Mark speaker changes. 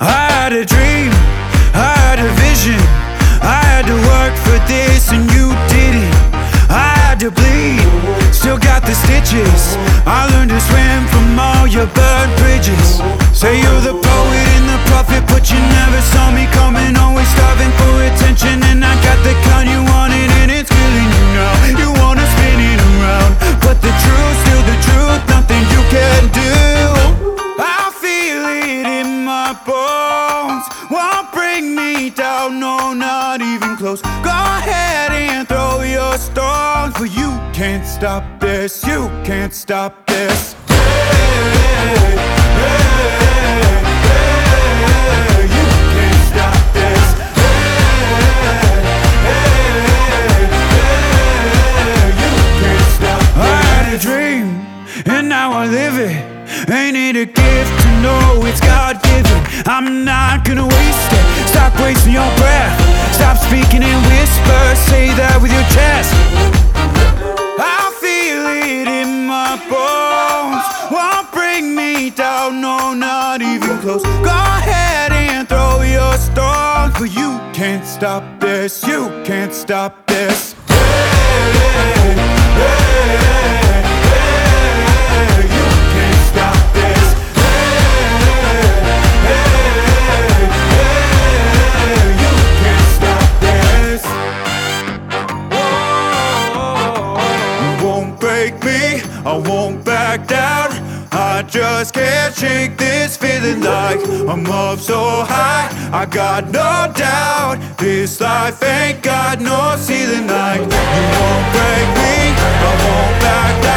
Speaker 1: I had a dream, I had a vision, I had to work for this and you didn't. I had to bleed, still got the stitches. I learned to swim from all your burnt bridges. Say you're the poet and the prophet, but you never saw me coming. Always starving for attention, and I got the kind you wanted, and it's killing you now. You wanna spin it around, but the truth's still the truth, nothing you can do. I feel it in my bones, won't bring me down, no, not even close. Go ahead and throw your stones, but you can't stop this, you can't stop this. Hey, hey, hey, you can't stop this. Hey, hey, hey, you can't stop this. I had a dream, and now I live it. Ain't it a gift to know it's God-given? I'm not gonna waste it. Stop wasting your breath. Stop speaking in whispers. Say that with your chest. I feel it in my bones, won't bring me down, no, not even close. Go ahead and throw your stones, but you can't stop this, you can't stop this. Hey, hey, hey, hey, you can't stop this. Hey, hey, hey, you can't stop this. You won't break me, I won't back down. I just can't shake this feeling like I'm up so high. I got no doubt, this life ain't got no ceiling like. You won't break me, I won't back down.